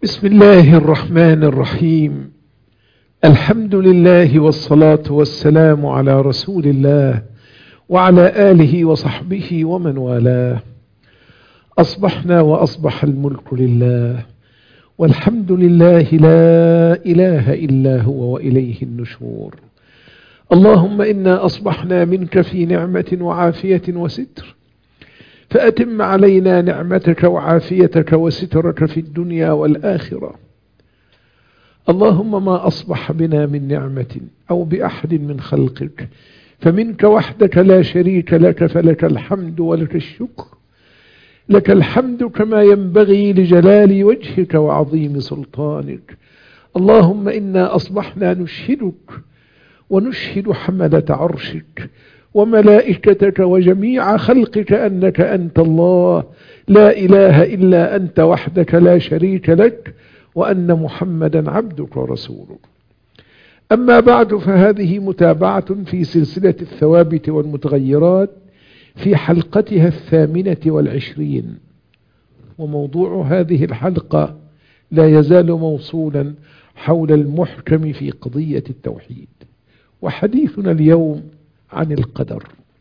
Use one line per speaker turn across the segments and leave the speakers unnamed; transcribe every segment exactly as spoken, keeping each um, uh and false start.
بسم الله الرحمن الرحيم. الحمد لله والصلاة والسلام على رسول الله وعلى آله وصحبه ومن والاه. أصبحنا وأصبح الملك لله، والحمد لله لا إله إلا هو وإليه النشور. اللهم إنا أصبحنا منك في نعمة وعافية وستر، فأتم علينا نعمتك وعافيتك وسترك في الدنيا والآخرة. اللهم ما أصبح بنا من نعمة أو بأحد من خلقك فمنك وحدك لا شريك لك، فلك الحمد ولك الشكر. لك الحمد كما ينبغي لجلال وجهك وعظيم سلطانك. اللهم إنا أصبحنا نشهدك ونشهد حملة عرشك وملائكتك وجميع خلقك أنك أنت الله لا إله إلا أنت وحدك لا شريك لك، وأن محمدا عبدك ورسولك. أما بعد، فهذه متابعة في سلسلة الثوابت والمتغيرات في حلقتها الثامنة والعشرين، وموضوع هذه الحلقة لا يزال موصولا حول المحكم في قضية التوحيد. وحديثنا اليوم عن القدر.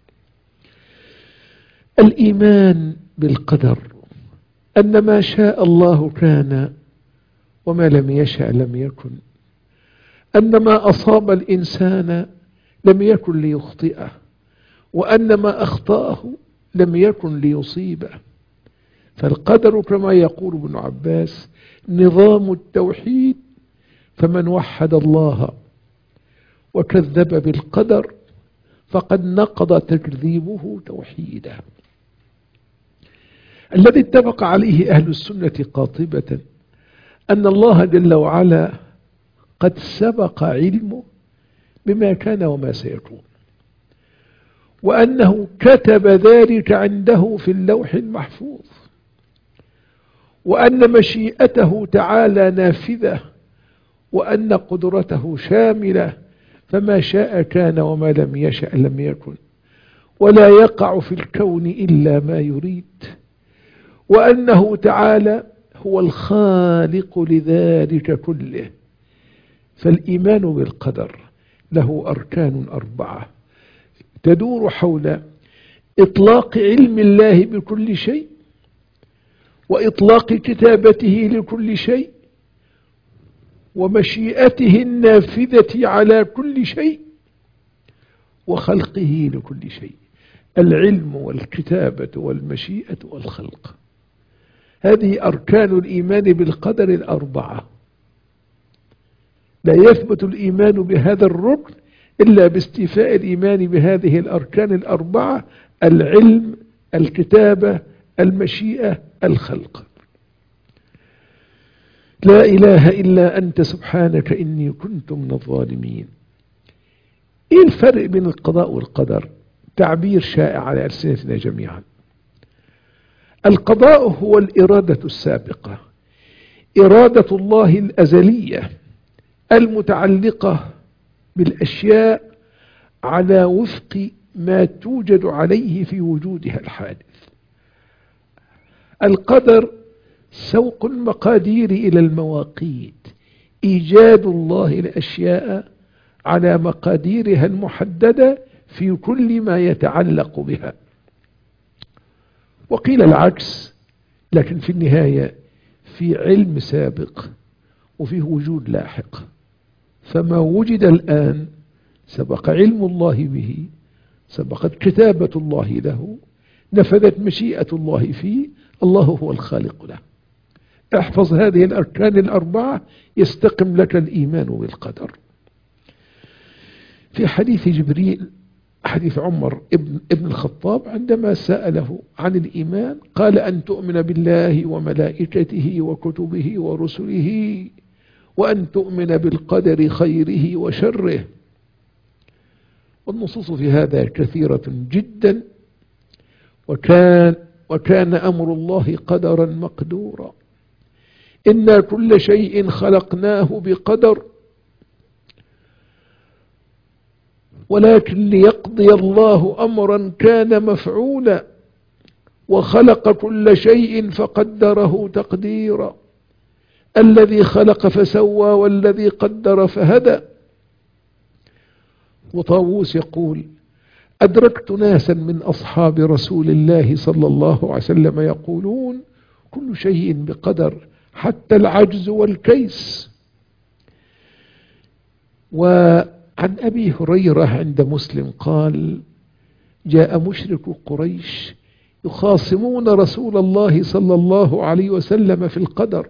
الإيمان بالقدر، أن ما شاء الله كان وما لم يشأ لم يكن، أن ما أصاب الإنسان لم يكن ليخطئه، وأن ما أخطأه لم يكن ليصيبه. فالقدر كما يقول ابن عباس نظام التوحيد، فمن وحد الله وكذب بالقدر فقد نقض تكذيبه توحيدا. الذي اتفق عليه أهل السنة قاطبة أن الله جل وعلا قد سبق علمه بما كان وما سيكون، وأنه كتب ذلك عنده في اللوح المحفوظ، وأن مشيئته تعالى نافذة، وأن قدرته شاملة، فما شاء كان وما لم يشأ لم يكن، ولا يقع في الكون إلا ما يريد، وأنه تعالى هو الخالق لذلك كله. فالإيمان بالقدر له أركان أربعة تدور حول إطلاق علم الله بكل شيء، وإطلاق كتابته لكل شيء، ومشيئته النافذة على كل شيء، وخلقه لكل شيء. العلم والكتابة والمشيئة والخلق، هذه أركان الإيمان بالقدر الأربعة. لا يثبت الإيمان بهذا الركن إلا باستيفاء الإيمان بهذه الأركان الأربعة: العلم، الكتابة، المشيئة، الخلق. لا إله إلا أنت سبحانك إني كنت من الظالمين. إيه الفرق بين القضاء والقدر؟ تعبير شائع على ألسنتنا جميعا. القضاء هو الإرادة السابقة، إرادة الله الأزلية المتعلقة بالأشياء على وفق ما توجد عليه في وجودها الحادث. القدر سوق المقادير إلى المواقيت، إيجاد الله الأشياء على مقاديرها المحددة في كل ما يتعلق بها. وقيل العكس، لكن في النهاية في علم سابق وفيه وجود لاحق، فما وجد الآن سبق علم الله به، سبقت كتابة الله له، نفذت مشيئة الله فيه، الله هو الخالق له. احفظ هذه الأركان الأربعة يستقم لك الإيمان بالقدر. في حديث جبريل، حديث عمر ابن, ابن الخطاب عندما سأله عن الإيمان قال: أن تؤمن بالله وملائكته وكتبه ورسله، وأن تؤمن بالقدر خيره وشره. والنصوص في هذا كثيرة جدا، وكان, وكان أمر الله قدرا مقدورا. إنا كل شيء خلقناه بقدر، ولكن ليقضي الله أمرا كان مفعولا، وخلق كل شيء فقدره تقديرا. الذي خلق فسوى والذي قدر فهدى. وطاووس يقول أدركت ناسا من أصحاب رسول الله صلى الله عليه وسلم يقولون كل شيء بقدر حتى العجز والكيس. وعن أبي هريرة عند مسلم قال جاء مشرك قريش يخاصمون رسول الله صلى الله عليه وسلم في القدر،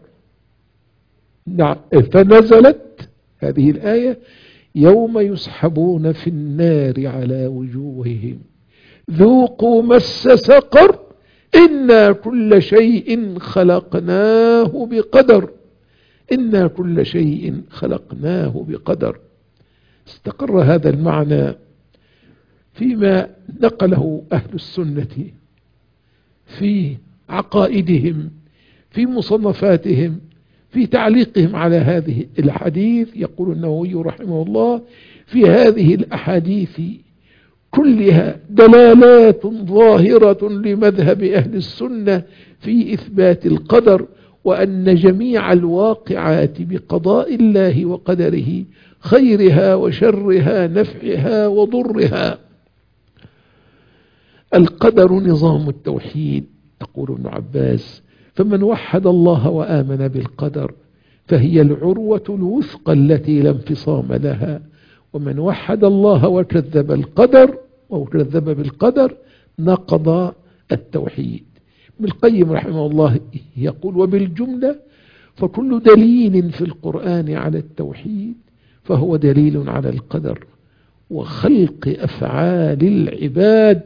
فنزلت هذه الآية يوم يسحبون في النار على وجوههم ذوقوا مس سقر إنا كل شيء خلقناه بقدر إنا كل شيء خلقناه بقدر. استقر هذا المعنى فيما نقله أهل السنة في عقائدهم، في مصنفاتهم، في تعليقهم على هذه الحديث. يقول النووي رحمه الله في هذه الأحاديث كلها دلالات ظاهرة لمذهب أهل السنة في إثبات القدر، وأن جميع الواقعات بقضاء الله وقدره خيرها وشرها نفعها وضرها. القدر نظام التوحيد. يقول ابن عباس فمن وحد الله وآمن بالقدر فهي العروة الوثقى التي لا انفصام لها، ومن وحد الله وكذب القدر وكذب بالقدر نقض التوحيد. ابن القيم رحمه الله يقول وبالجملة فكل دليل في القرآن على التوحيد فهو دليل على القدر وخلق أفعال العباد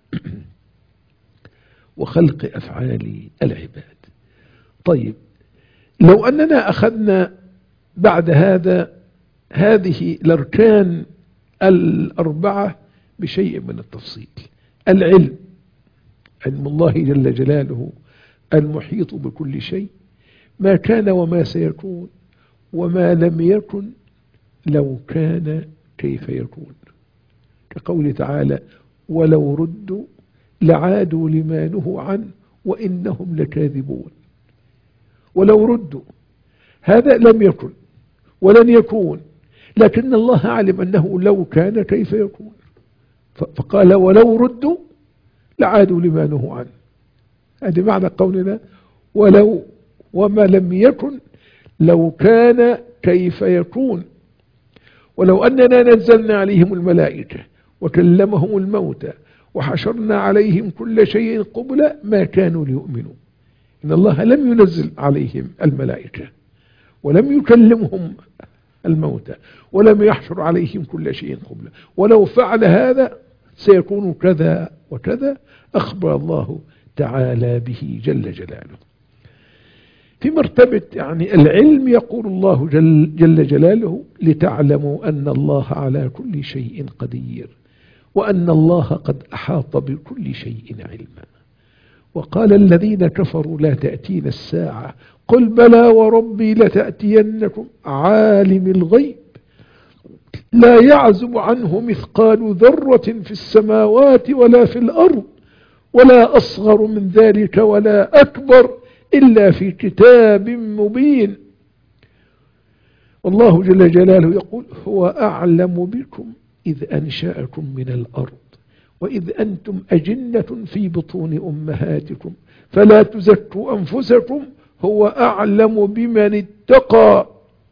وخلق أفعال العباد. طيب لو أننا أخذنا بعد هذا هذه الأركان الأربعة بشيء من التفصيل. العلم، علم الله جل جلاله المحيط بكل شيء، ما كان وما سيكون وما لم يكن لو كان كيف يكون، كقول تعالى ولو ردوا لعادوا لما نهوا عنه وإنهم لكاذبون. ولو ردوا هذا لم يكن ولن يكون، لكن الله علم أنه لو كان كيف يكون، فقال ولو ردوا لعادوا لما نهوا عنه. هذا معنى قولنا ولو وما لم يكن لو كان كيف يكون. ولو أننا نزلنا عليهم الملائكة وكلمهم الموتى وحشرنا عليهم كل شيء قبلا ما كانوا ليؤمنوا. إن الله لم ينزل عليهم الملائكة ولم يكلمهم الموتى ولم يحشر عليهم كل شيء قبلا، ولو فعل هذا سيكون كذا وكذا، أخبر الله تعالى به جل جلاله. في مرتبة يعني العلم يقول الله جل, جل جلاله لتعلموا أن الله على كل شيء قدير وأن الله قد أحاط بكل شيء علما. وقال الذين كفروا لا تأتينا الساعة قل بلى وربي لتأتينكم عالم الغيب لا يعزب عنه مثقال ذرة في السماوات ولا في الأرض ولا أصغر من ذلك ولا أكبر إلا في كتاب مبين. والله جل جلاله يقول هو أعلم بكم إذ أنشأكم من الأرض وإذ أنتم أجنة في بطون أمهاتكم فلا تزكوا أنفسكم هو أعلم بمن اتقى.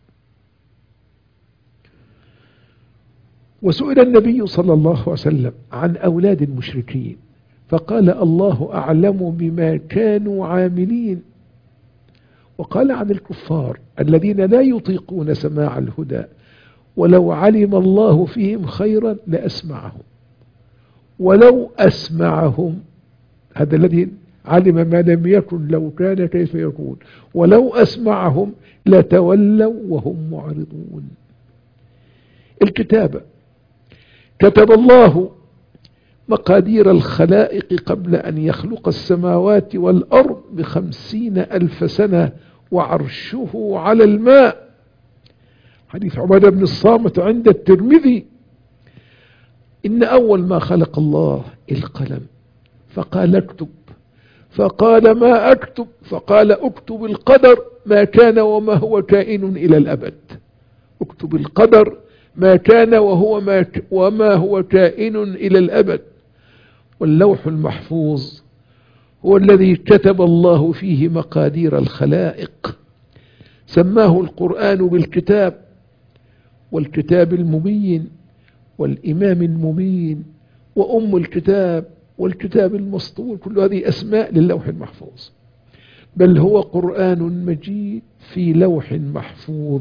وسئل النبي صلى الله عليه وسلم عن أولاد المشركين فقال الله أعلم بما كانوا عاملين. وقال عن الكفار الذين لا يطيقون سماع الهدى ولو علم الله فيهم خيرا لأسمعهم ولو أسمعهم، هذا الذي علم ما لم يكن لو كان كيف يكون، ولو أسمعهم لتولوا وهم معرضون. الكتابة، كتب الله مقادير الخلائق قبل أن يخلق السماوات والأرض بخمسين ألف سنة وعرشه على الماء. حديث عبادة بن الصامت عند الترمذي إن أول ما خلق الله القلم فقال اكتب، فقال ما أكتب، فقال اكتب القدر، ما كان وما هو كائن إلى الأبد. اكتب القدر ما كان وهو ما ك وما هو كائن إلى الأبد. واللوح المحفوظ هو الذي كتب الله فيه مقادير الخلائق، سماه القرآن بالكتاب، والكتاب المبين، والإمام المبين، وأم الكتاب، والكتاب المسطور. كل هذه أسماء للوح المحفوظ، بل هو قرآن مجيد في لوح محفوظ.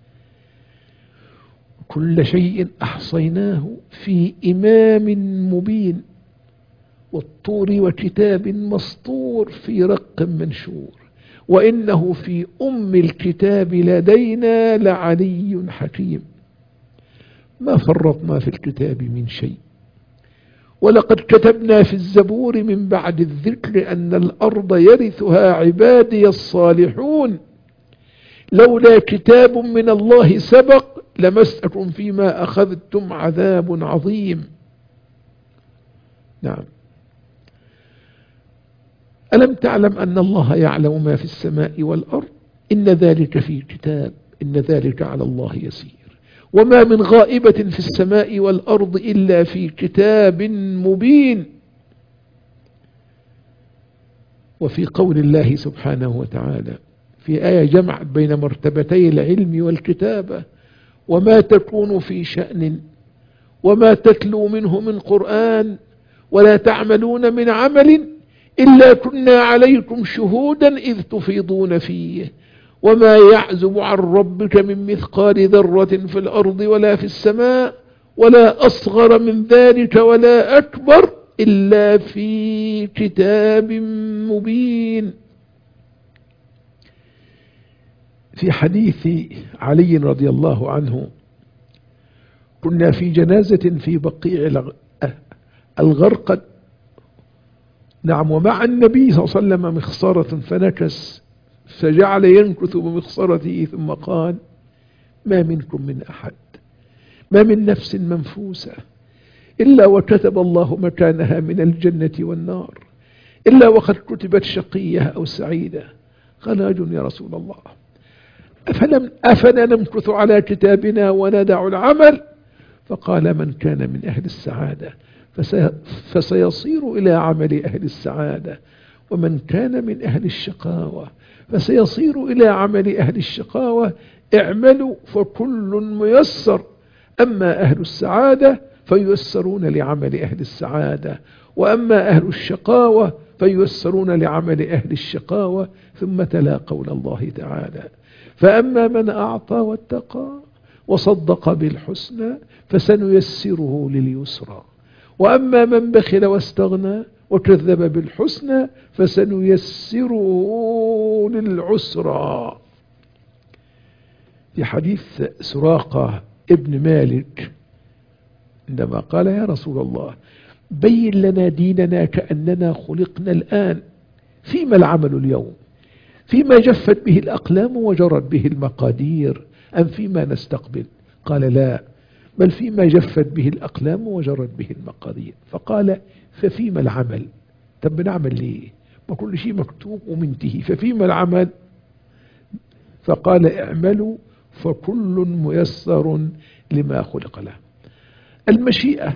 كل شيء أحصيناه في إمام مبين، والطور وكتاب مسطور في رق منشور، وإنه في أم الكتاب لدينا لعلي حكيم. ما فرطنا في الكتاب من شيء، ولقد كتبنا في الزبور من بعد الذكر أن الأرض يرثها عبادي الصالحون، لولا كتاب من الله سبق لمسكم فيما أخذتم عذاب عظيم. نعم. ألم تعلم أن الله يعلم ما في السماء والأرض؟ إن ذلك في كتاب، إن ذلك على الله يسير. وما من غائبة في السماء والأرض إلا في كتاب مبين. وفي قول الله سبحانه وتعالى في آية جمعت بين مرتبتي العلم والكتابة: وما تكون في شأن وما تتلو منه من قرآن ولا تعملون من عمل إلا كنا عليكم شهودا إذ تفيضون فيه وما يعزب عن ربك من مثقال ذرة في الأرض ولا في السماء ولا أصغر من ذلك ولا أكبر إلا في كتاب مبين. في حديث علي رضي الله عنه: كنا في جنازة في بقيع الغرقد، نعم، ومع النبي صلى الله عليه وسلم مخصرة فنكس، فجعل ينكث بمخصرته ثم قال: ما منكم من أحد، ما من نفس منفوسة إلا وكتب الله مكانها من الجنة والنار، إلا وقد كتبت شقية أو سعيدة. قال: أجل يا رسول الله، أفلم أفلا نمكث على كتابنا وندع العمل؟ فقال: من كان من أهل السعادة فسيصير إلى عمل أهل السعادة، ومن كان من أهل الشقاوة فسيصير إلى عمل أهل الشقاوة. اعملوا فكل ميسر، أما أهل السعادة فييسرون لعمل أهل السعادة، وأما أهل الشقاوة فييسرون لعمل أهل الشقاوة. ثم تلا قول الله تعالى: فأما من أعطى واتقى وصدق بالحسنى فسنيسره لليسرى، وأما من بخل واستغنى وكذب بالحسنى فسنيسره للعسرى. في حديث سراقة ابن مالك عندما قال: يا رسول الله، بين لنا ديننا كأننا خلقنا الآن، فيما العمل اليوم؟ فيما جفت به الأقلام وجرت به المقادير، أم فيما نستقبل؟ قال: لا، بل فيما جفت به الأقلام وجرت به المقادير. فقال: ففيما العمل؟ طب بنعمل ليه؟ ما كل شيء مكتوب ومنتهي، ففيما العمل؟ فقال: اعملوا فكل ميسر لما خلق له. المشيئة: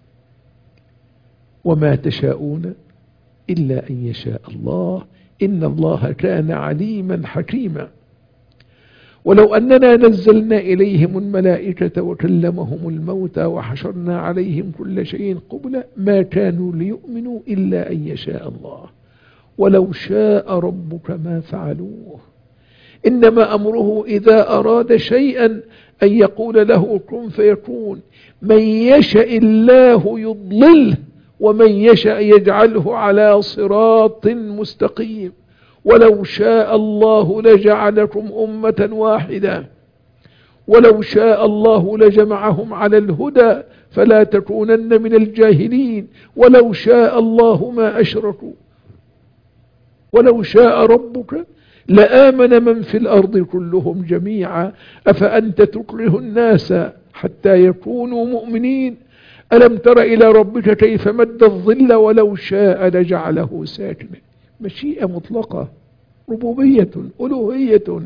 وما تشاءون إلا أن يشاء الله إن الله كان عليما حكيما. ولو أننا نزلنا إليهم الملائكة وكلمهم الموتى وحشرنا عليهم كل شيء قبلا ما كانوا ليؤمنوا إلا أن يشاء الله ولو شاء ربك ما فعلوه إنما أمره إذا أراد شيئا أن يقول له كن فيكون. من يشاء الله يضلله ومن يشاء يجعله على صراط مستقيم. ولو شاء الله لجعلكم أمة واحدة ولو شاء الله لجمعهم على الهدى فلا تكونن من الجاهلين. ولو شاء الله ما أشركوا ولو شاء ربك لآمن من في الأرض كلهم جميعا أفأنت تكره الناس حتى يكونوا مؤمنين. ألم تر إلى ربك كيف مد الظل ولو شاء لجعله ساكنا. مشيئة مطلقة ربوبية ألوهية.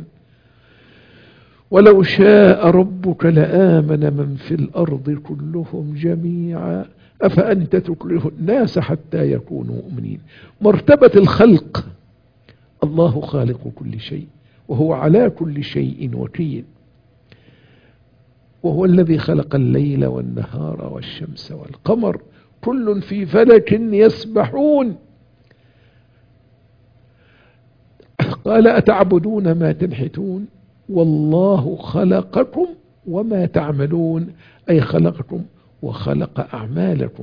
ولو شاء ربك لآمن من في الأرض كلهم جميعا أفأنت تكره الناس حتى يكونوا مؤمنين. مرتبة الخلق، الله خالق كل شيء وهو على كل شيء وكيل، وهو الذي خلق الليل والنهار والشمس والقمر كل في فلك يسبحون. قال أتعبدون ما تنحتون والله خلقكم وما تعملون، أي خلقكم وخلق أعمالكم.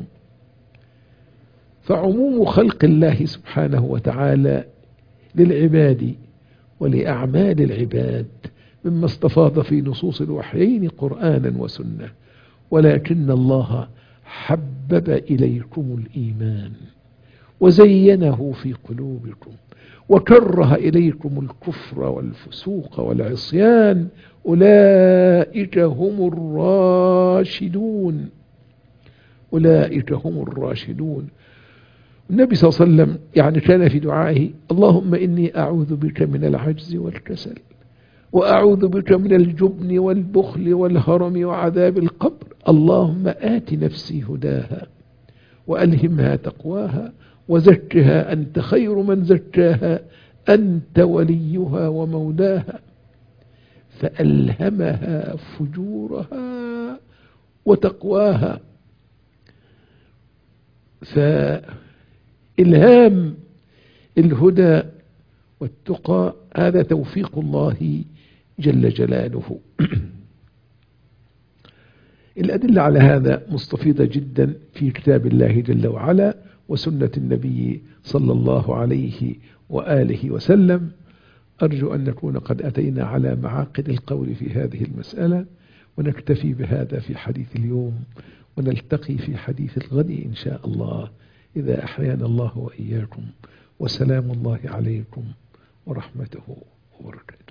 فعموم خلق الله سبحانه وتعالى للعباد ولأعمال العباد مما استفاض في نصوص الوحيين قرآنا وسنة، ولكن الله حبب إليكم الإيمان وزينه في قلوبكم وكره إليكم الكفر والفسوق والعصيان، أولئك هم الراشدون. أولئك هم الراشدون. النبي صلى الله عليه وسلم يعني كان في دعائه اللهم إني أعوذ بك من العجز والكسل، وأعوذ بك من الجبن والبخل والهرم وعذاب القبر، اللهم آت نفسي هداها وألهمها تقواها وزكها أنت خير من زكاها أنت وليها ومولاها. فألهمها فجورها وتقواها. فإلهام الهدى والتقى هذا توفيق الله جل جلاله. الأدلة على هذا مستفيضة جدا في كتاب الله جل وعلا وسنة النبي صلى الله عليه وآله وسلم. أرجو أن نكون قد أتينا على معاقد القول في هذه المسألة، ونكتفي بهذا في حديث اليوم، ونلتقي في حديث الغد إن شاء الله إذا أحيانا الله وإياكم. وسلام الله عليكم ورحمته وبركاته.